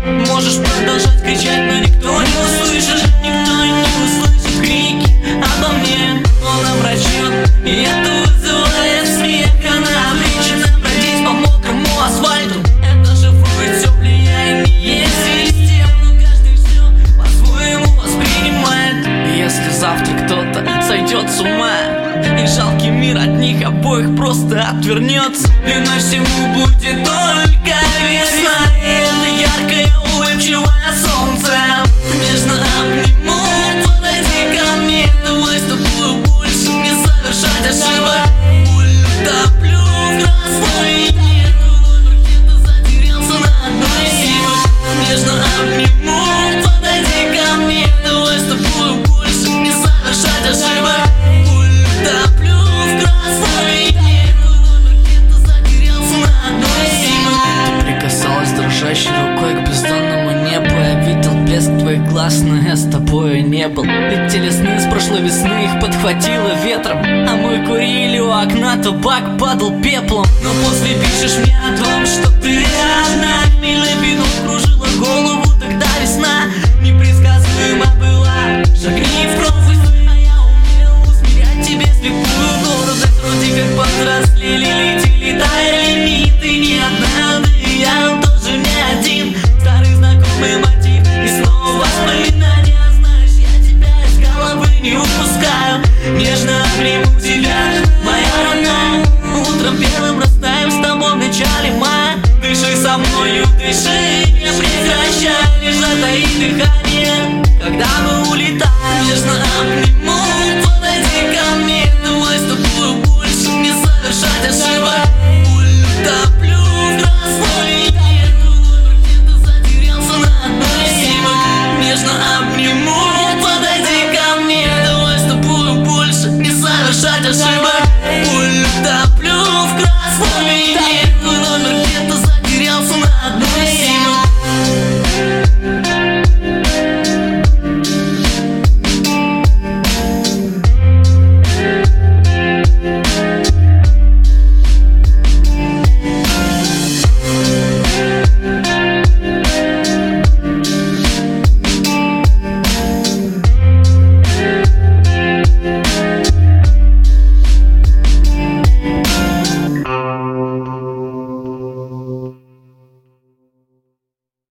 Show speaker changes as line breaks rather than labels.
Можешь продолжать кричать, но никто не услышит. Никто не услышит крики обо мне. Он омрачен, и это вызывает смех. Она обречена бродить по мокрому асфальту. Это шифрует все влияние систем, но каждый все по-своему воспринимает. Если завтра кто-то сойдет с ума, и жалкий мир от них обоих просто отвернется, виной всему будет только весна. И это яркое улыбчивое солнце нежно обниму. Подойди ко мне, давай с тобой больше не совершать ошибок. Болью топлю в красной нету, номер где-то затерялся на одной из зимок. Нежно обниму, подойди ко мне, давай с тобой больше не совершать ошибок. Топлю в красной нету, номер где-то затерялся на одной из зимок. Ты прикасалась дрожащей рукой к бездонному небу. Я видел блеск твоих глаз, но я с тобою не был. Летели сны с прошлой весны, их подхватило ветром, а мы курили у окна, табак падал пеплом. Но после пишешь мне о том, что ты одна. Милый вино кружила голову, тогда весна непредсказуема была. Шагни в пропасть, а я умел усмирять тебе слепую гордость. Вроде как повзрослели, летели, таяли миты. Не одна, да и я тоже не один. Старый знакомый мотив и снова воспоминания. Знаешь, я тебя из головы не упускаю. Нежно обниму тебя, моя родная. Утром первым растаем с тобой в начале мая. Дыши со мною, дыши, не прекращай. Лишь затаи дыхание, когда мы улетаем. Нежно